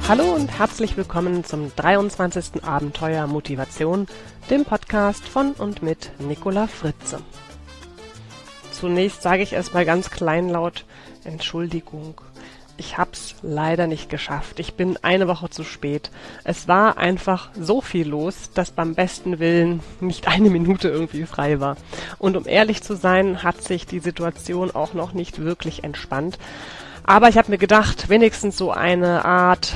Hallo und herzlich willkommen zum 23. Abenteuer Motivation, dem Podcast von und mit Nicola Fritze. Zunächst sage ich erstmal ganz kleinlaut Entschuldigung. Ich hab's leider nicht geschafft. Ich bin eine Woche zu spät. Es war einfach so viel los, dass beim besten Willen nicht eine Minute irgendwie frei war. Und um ehrlich zu sein, hat sich die Situation auch noch nicht wirklich entspannt. Aber ich habe mir gedacht, wenigstens so eine Art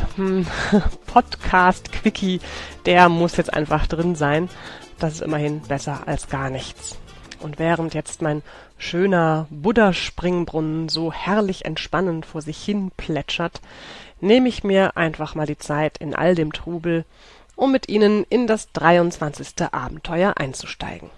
Podcast-Quickie, der muss jetzt einfach drin sein. Das ist immerhin besser als gar nichts. Und während jetzt mein schöner Buddha-Springbrunnen so herrlich entspannend vor sich hin plätschert, nehme ich mir einfach mal die Zeit in all dem Trubel, um mit Ihnen in das 23. Abenteuer einzusteigen.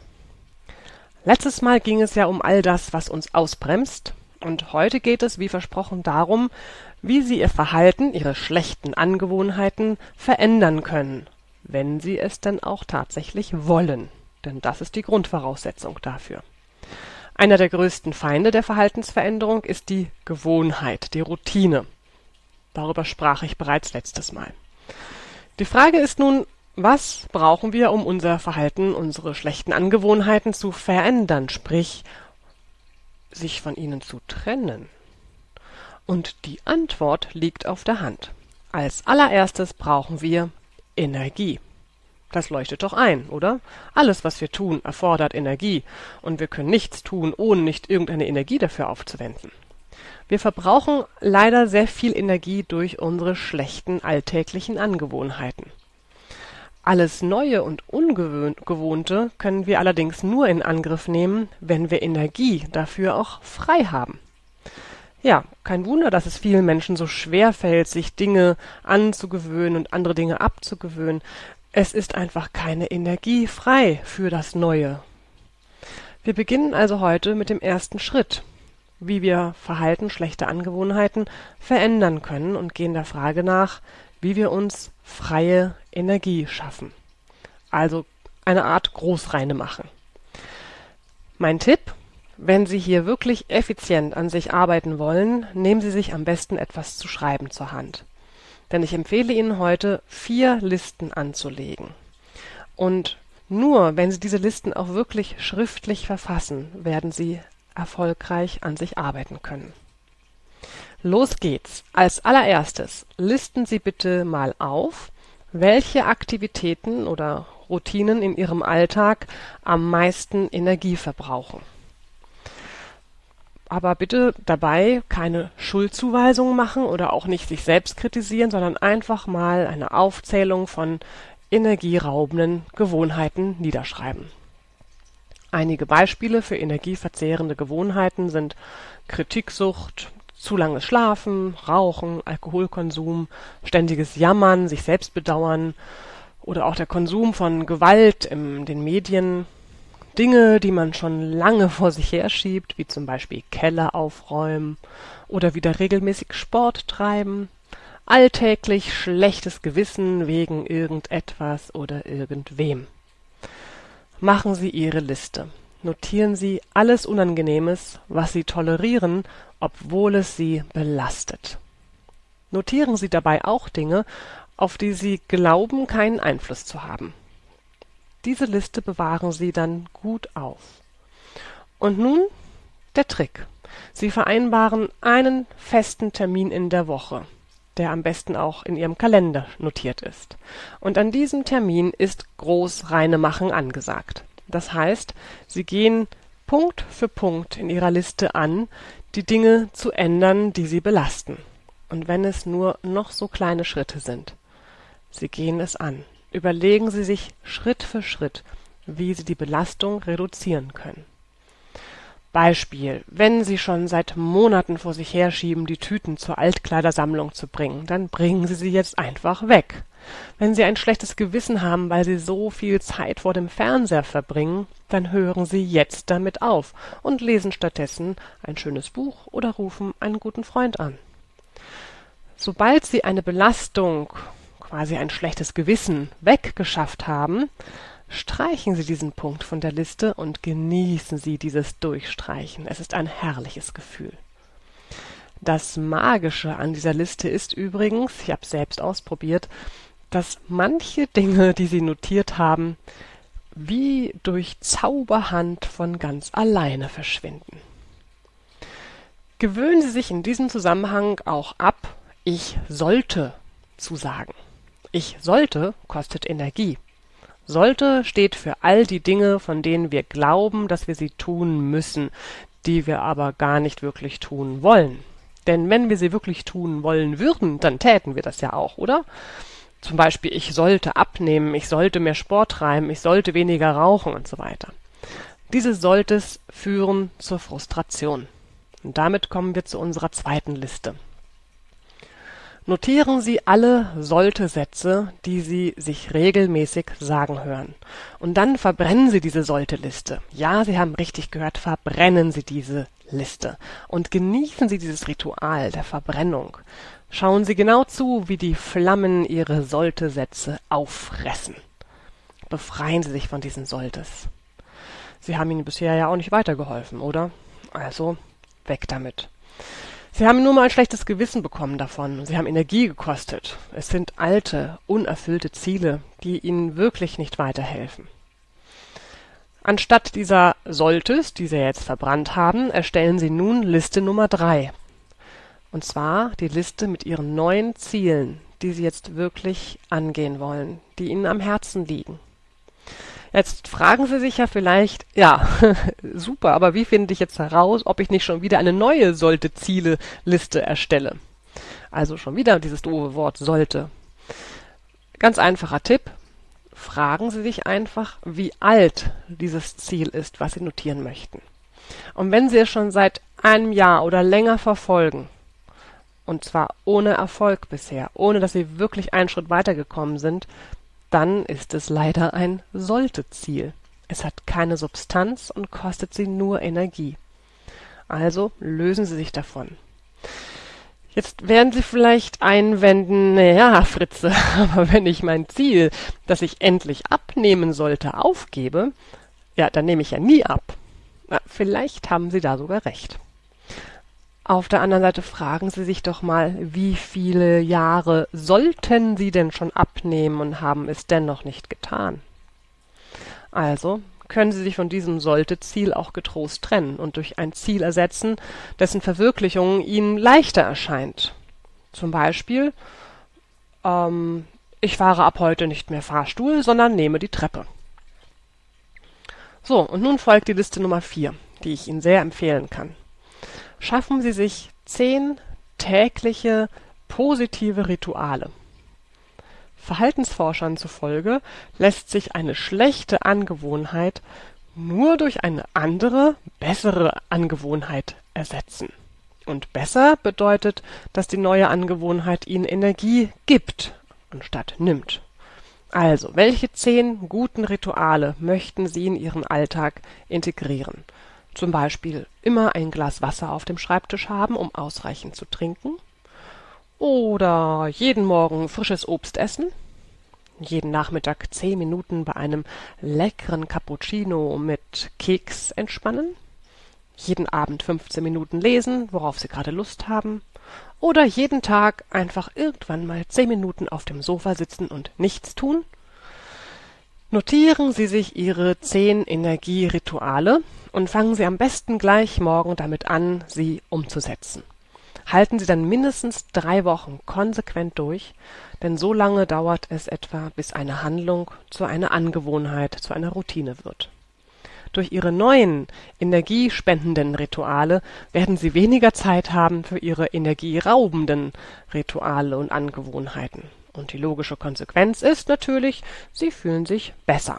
Letztes Mal ging es ja um all das, was uns ausbremst. Und heute geht es, wie versprochen, darum, wie Sie Ihr Verhalten, Ihre schlechten Angewohnheiten verändern können, wenn Sie es denn auch tatsächlich wollen. Denn das ist die Grundvoraussetzung dafür. Einer der größten Feinde der Verhaltensveränderung ist die Gewohnheit, die Routine. Darüber sprach ich bereits letztes Mal. Die Frage ist nun, was brauchen wir, um unser Verhalten, unsere schlechten Angewohnheiten zu verändern, sprich sich von ihnen zu trennen? Und die Antwort liegt auf der Hand. Als allererstes brauchen wir Energie. Das leuchtet doch ein, oder? Alles, was wir tun, erfordert Energie, und wir können nichts tun, ohne nicht irgendeine Energie dafür aufzuwenden. Wir verbrauchen leider sehr viel Energie durch unsere schlechten alltäglichen Angewohnheiten. Alles Neue und Ungewohnte können wir allerdings nur in Angriff nehmen, wenn wir Energie dafür auch frei haben. Ja, kein Wunder, dass es vielen Menschen so schwer fällt, sich Dinge anzugewöhnen und andere Dinge abzugewöhnen. Es ist einfach keine Energie frei für das Neue. Wir beginnen also heute mit dem ersten Schritt, wie wir Verhalten, schlechte Angewohnheiten verändern können, und gehen der Frage nach, wie wir uns freie Energie schaffen. Also eine Art Großreine machen. Mein Tipp: Wenn Sie hier wirklich effizient an sich arbeiten wollen, nehmen Sie sich am besten etwas zu schreiben zur Hand. Denn ich empfehle Ihnen heute, 4 Listen anzulegen. Und nur wenn Sie diese Listen auch wirklich schriftlich verfassen, werden Sie erfolgreich an sich arbeiten können. Los geht's. Als allererstes listen Sie bitte mal auf, welche Aktivitäten oder Routinen in Ihrem Alltag am meisten Energie verbrauchen. Aber bitte dabei keine Schuldzuweisungen machen oder auch nicht sich selbst kritisieren, sondern einfach mal eine Aufzählung von energieraubenden Gewohnheiten niederschreiben. Einige Beispiele für energieverzehrende Gewohnheiten sind Kritiksucht, zu langes Schlafen, Rauchen, Alkoholkonsum, ständiges Jammern, sich selbst bedauern oder auch der Konsum von Gewalt in den Medien. Dinge, die man schon lange vor sich herschiebt, wie zum Beispiel Keller aufräumen oder wieder regelmäßig Sport treiben. Alltäglich schlechtes Gewissen wegen irgendetwas oder irgendwem. Machen Sie Ihre Liste. Notieren Sie alles Unangenehmes, was Sie tolerieren, obwohl es Sie belastet. Notieren Sie dabei auch Dinge, auf die Sie glauben, keinen Einfluss zu haben. Diese Liste bewahren Sie dann gut auf. Und nun der Trick. Sie vereinbaren einen festen Termin in der Woche, der am besten auch in Ihrem Kalender notiert ist. Und an diesem Termin ist Großreinemachen angesagt. Das heißt, Sie gehen Punkt für Punkt in Ihrer Liste an, die Dinge zu ändern, die Sie belasten. Und wenn es nur noch so kleine Schritte sind, Sie gehen es an. Überlegen Sie sich Schritt für Schritt, wie Sie die Belastung reduzieren können. Beispiel: Wenn Sie schon seit Monaten vor sich herschieben, die Tüten zur Altkleidersammlung zu bringen, dann bringen Sie sie jetzt einfach weg. Wenn Sie ein schlechtes Gewissen haben, weil Sie so viel Zeit vor dem Fernseher verbringen, dann hören Sie jetzt damit auf und lesen stattdessen ein schönes Buch oder rufen einen guten Freund an. Sobald Sie eine Belastung, quasi ein schlechtes Gewissen, weggeschafft haben, streichen Sie diesen Punkt von der Liste und genießen Sie dieses Durchstreichen. Es ist ein herrliches Gefühl. Das Magische an dieser Liste ist übrigens, ich habe es selbst ausprobiert, dass manche Dinge, die Sie notiert haben, wie durch Zauberhand von ganz alleine verschwinden. Gewöhnen Sie sich in diesem Zusammenhang auch ab, ich sollte zu sagen. Ich sollte kostet Energie. Sollte steht für all die Dinge, von denen wir glauben, dass wir sie tun müssen, die wir aber gar nicht wirklich tun wollen. Denn wenn wir sie wirklich tun wollen würden, dann täten wir das ja auch, oder? Zum Beispiel, ich sollte abnehmen, ich sollte mehr Sport treiben, ich sollte weniger rauchen und so weiter. Diese Solltes führen zur Frustration. Und damit kommen wir zu unserer zweiten Liste. Notieren Sie alle Sollte-Sätze, die Sie sich regelmäßig sagen hören. Und dann verbrennen Sie diese Sollte-Liste. Ja, Sie haben richtig gehört, verbrennen Sie diese Liste. Und genießen Sie dieses Ritual der Verbrennung. Schauen Sie genau zu, wie die Flammen Ihre Sollte-Sätze auffressen. Befreien Sie sich von diesen Solltes. Sie haben Ihnen bisher ja auch nicht weitergeholfen, oder? Also, weg damit. Sie haben nur mal ein schlechtes Gewissen bekommen davon. Sie haben Energie gekostet. Es sind alte, unerfüllte Ziele, die Ihnen wirklich nicht weiterhelfen. Anstatt dieser Solltes, die Sie jetzt verbrannt haben, erstellen Sie nun Liste Nummer 3. Und zwar die Liste mit Ihren neuen Zielen, die Sie jetzt wirklich angehen wollen, die Ihnen am Herzen liegen. Jetzt fragen Sie sich ja vielleicht, ja, super, aber wie finde ich jetzt heraus, ob ich nicht schon wieder eine neue Sollte-Ziele-Liste erstelle? Also schon wieder dieses doofe Wort sollte. Ganz einfacher Tipp, fragen Sie sich einfach, wie alt dieses Ziel ist, was Sie notieren möchten. Und wenn Sie es schon seit einem Jahr oder länger verfolgen, und zwar ohne Erfolg bisher, ohne dass Sie wirklich einen Schritt weitergekommen sind, dann ist es leider ein Sollte-Ziel. Es hat keine Substanz und kostet Sie nur Energie. Also lösen Sie sich davon. Jetzt werden Sie vielleicht einwenden, naja, Fritze, aber wenn ich mein Ziel, das ich endlich abnehmen sollte, aufgebe, ja, dann nehme ich ja nie ab. Na, vielleicht haben Sie da sogar recht. Auf der anderen Seite fragen Sie sich doch mal, wie viele Jahre sollten Sie denn schon abnehmen und haben es dennoch nicht getan? Also können Sie sich von diesem Sollte-Ziel auch getrost trennen und durch ein Ziel ersetzen, dessen Verwirklichung Ihnen leichter erscheint. Zum Beispiel, ich fahre ab heute nicht mehr Fahrstuhl, sondern nehme die Treppe. So, und nun folgt die Liste Nummer 4, die ich Ihnen sehr empfehlen kann. Schaffen Sie sich 10 tägliche positive Rituale. Verhaltensforschern zufolge lässt sich eine schlechte Angewohnheit nur durch eine andere, bessere Angewohnheit ersetzen. Und besser bedeutet, dass die neue Angewohnheit Ihnen Energie gibt, anstatt nimmt. Also, welche 10 guten Rituale möchten Sie in Ihren Alltag integrieren? Zum Beispiel immer ein Glas Wasser auf dem Schreibtisch haben, um ausreichend zu trinken. Oder jeden Morgen frisches Obst essen. Jeden Nachmittag 10 Minuten bei einem leckeren Cappuccino mit Keks entspannen. Jeden Abend 15 Minuten lesen, worauf Sie gerade Lust haben. Oder jeden Tag einfach irgendwann mal 10 Minuten auf dem Sofa sitzen und nichts tun. Notieren Sie sich Ihre 10 Energierituale und fangen Sie am besten gleich morgen damit an, sie umzusetzen. Halten Sie dann mindestens 3 Wochen konsequent durch, denn so lange dauert es etwa, bis eine Handlung zu einer Angewohnheit, zu einer Routine wird. Durch Ihre neuen energiespendenden Rituale werden Sie weniger Zeit haben für Ihre energieraubenden Rituale und Angewohnheiten. Und die logische Konsequenz ist natürlich, Sie fühlen sich besser.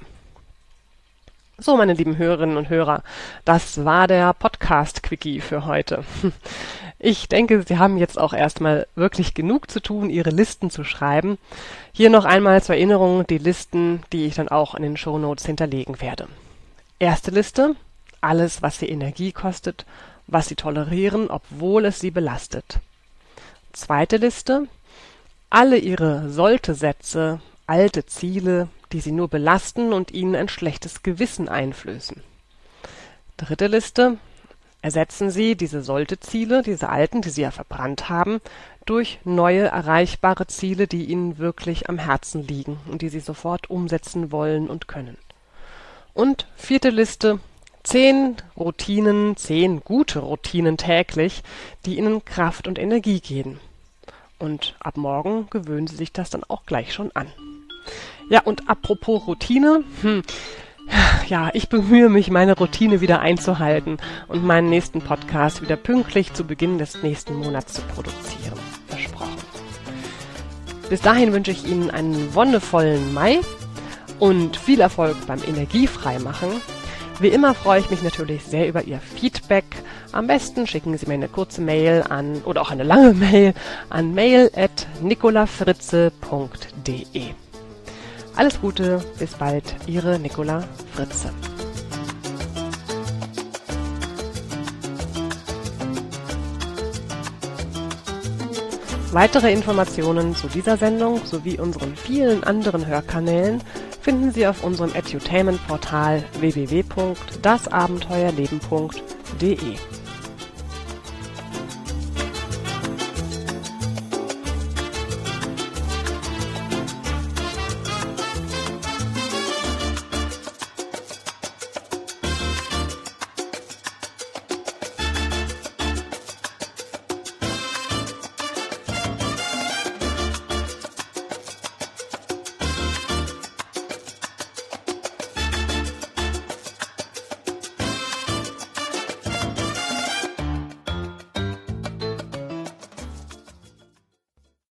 So, meine lieben Hörerinnen und Hörer, das war der Podcast-Quickie für heute. Ich denke, Sie haben jetzt auch erstmal wirklich genug zu tun, Ihre Listen zu schreiben. Hier noch einmal zur Erinnerung die Listen, die ich dann auch in den Shownotes hinterlegen werde. Erste Liste, alles, was Sie Energie kostet, was Sie tolerieren, obwohl es Sie belastet. Zweite Liste, alle Ihre Sollte-Sätze, alte Ziele, die Sie nur belasten und Ihnen ein schlechtes Gewissen einflößen. Dritte Liste, Ersetzen Sie diese Sollte-Ziele, diese alten, die Sie ja verbrannt haben, durch neue, erreichbare Ziele, die Ihnen wirklich am Herzen liegen und die Sie sofort umsetzen wollen und können. Und 4. Liste, 10 Routinen, 10 gute Routinen täglich, die Ihnen Kraft und Energie geben. Und ab morgen gewöhnen Sie sich das dann auch gleich schon an. Ja, und apropos Routine, ja, ich bemühe mich, meine Routine wieder einzuhalten und meinen nächsten Podcast wieder pünktlich zu Beginn des nächsten Monats zu produzieren. Versprochen. Bis dahin wünsche ich Ihnen einen wonnevollen Mai und viel Erfolg beim Energiefreimachen. Wie immer freue ich mich natürlich sehr über Ihr Feedback. Am besten schicken Sie mir eine kurze Mail an, oder auch eine lange Mail, an mail@nicolafritze.de. Alles Gute, bis bald, Ihre Nicola Fritze. Weitere Informationen zu dieser Sendung sowie unseren vielen anderen Hörkanälen finden Sie auf unserem Edutainment-Portal www.dasabenteuerleben.de.